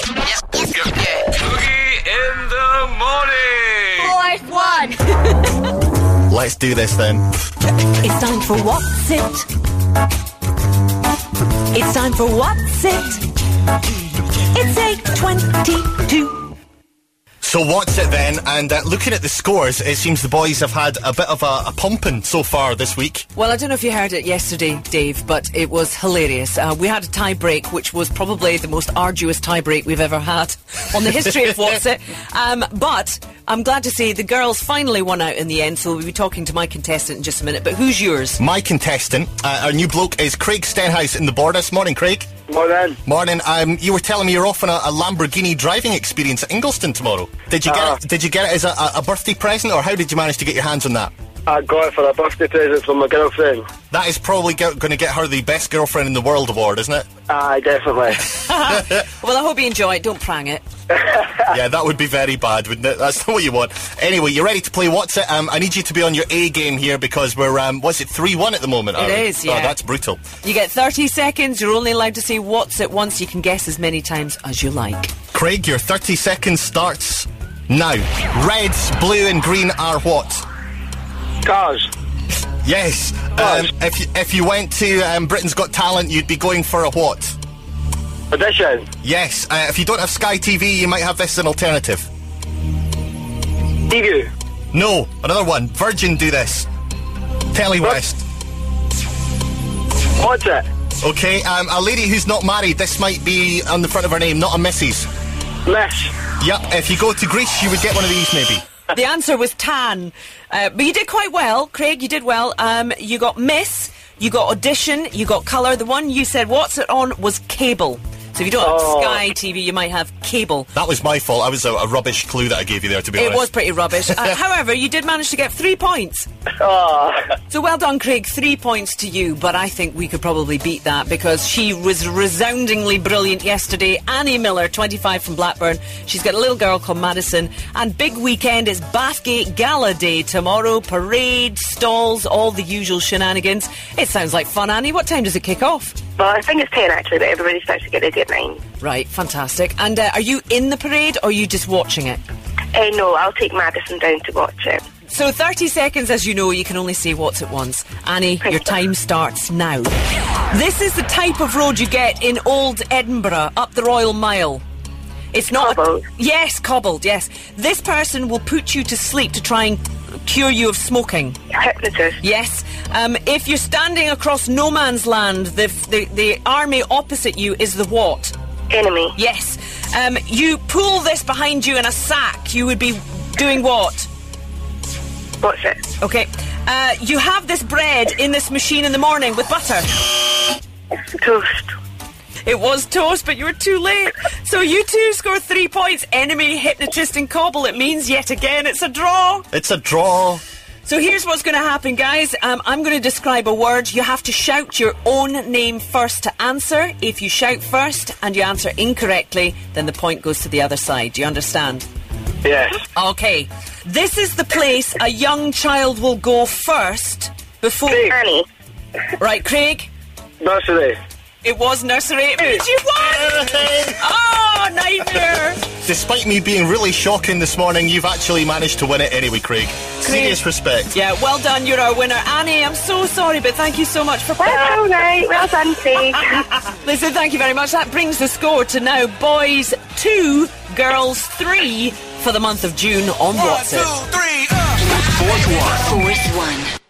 Boogie in the morning. Fourth one. Let's do this then. It's time for What's It? It's time for What's It? It's 8:22. So what's it then? And looking at the scores, it seems the boys have had a bit of a pumping so far this week. Well, I don't know if you heard it yesterday, Dave, but it was hilarious. We had a tie break, which was probably the most arduous tie break we've ever had on the history of What's It. But I'm glad to say the girls finally won out in the end, so we'll be talking to my contestant in just a minute. But who's yours? My contestant, our new bloke, is Craig Stenhouse in the Borders. Morning, Craig. Morning. Morning. You were telling me you're off on a Lamborghini driving experience at Ingliston tomorrow. Did you get it as a birthday present, or how did you manage to get your hands on that? I got it for a birthday present from my girlfriend. That is probably going to get her the best girlfriend in the world award, isn't it? Aye, definitely. Well, I hope you enjoy it. Don't prang it. Yeah, that would be very bad, wouldn't it? That's not what you want. Anyway, you ready to play What's It? I need you to be on your A game here because we're, what's it, 3-1 at the moment? It is, yeah. Oh, that's brutal. You get 30 seconds. You're only allowed to say What's It once. You can guess as many times as you like. Craig, your 30 seconds starts now. Reds, blue and green are what? Cars. Yes. If you went to Britain's Got Talent, you'd be going for a what? Audition. Yes. If you don't have Sky TV, you might have this as an alternative. TV. No. Another one. Virgin do this. Telly West. What's it? Okay. A lady who's not married. This might be on the front of her name, not a Mrs. Miss. Yep. If you go to Greece, you would get one of these, maybe. The answer was tan. But you did quite well, Craig. You did well. You got Miss, you got Audition, you got Colour. The one you said What's It on was Cable. So if you don't have Sky TV, you might have Cable. That was my fault. I was a rubbish clue that I gave you there, to be honest. It was pretty rubbish. However, you did manage to get 3 points. So well done, Craig. 3 points to you, but I think we could probably beat that because she was resoundingly brilliant yesterday. Annie Miller, 25 from Blackburn. She's got a little girl called Madison. And big weekend is Bathgate Gala Day tomorrow. Parade, stalls, all the usual shenanigans. It sounds like fun, Annie. What time does it kick off? Well, I think it's 10 actually, but everybody starts to get ready at 9. Right, fantastic. And are you in the parade or are you just watching it? No, I'll take Madison down to watch it. So 30 seconds, as you know, you can only say What's It once. Annie, your time starts now. This is the type of road you get in Old Edinburgh, up the Royal Mile. It's not... Cobbled. Yes, cobbled, yes. This person will put you to sleep to try and cure you of smoking. Hypnotist. Yes. If you're standing across no man's land, the army opposite you is the what? Enemy. Yes. You pull this behind you in a sack, you would be doing what? What's it? Okay. You have this bread in this machine in the morning with butter. Toast. It was toast, but you were too late. So you two score 3 points. Enemy, hypnotist and cobble. It means yet again it's a draw. It's a draw. So here's what's going to happen, guys. I'm going to describe a word. You have to shout your own name first to answer. If you shout first and you answer incorrectly, then the point goes to the other side. Do you understand? Yes. Okay. This is the place a young child will go first before... Craig. Annie. Right, Craig? Nursery. It was nursery. It means you won! Oh, nightmare! Despite me being really shocking this morning, you've actually managed to win it anyway, Craig. Serious respect. Yeah, well done, you're our winner. Annie, I'm so sorry, but thank you so much for playing. That's all right. Well done, Craig. Listen, thank you very much. That brings the score to now boys 2, girls 3 for the month of June on What's It. 1, 2, 3, Fourth one.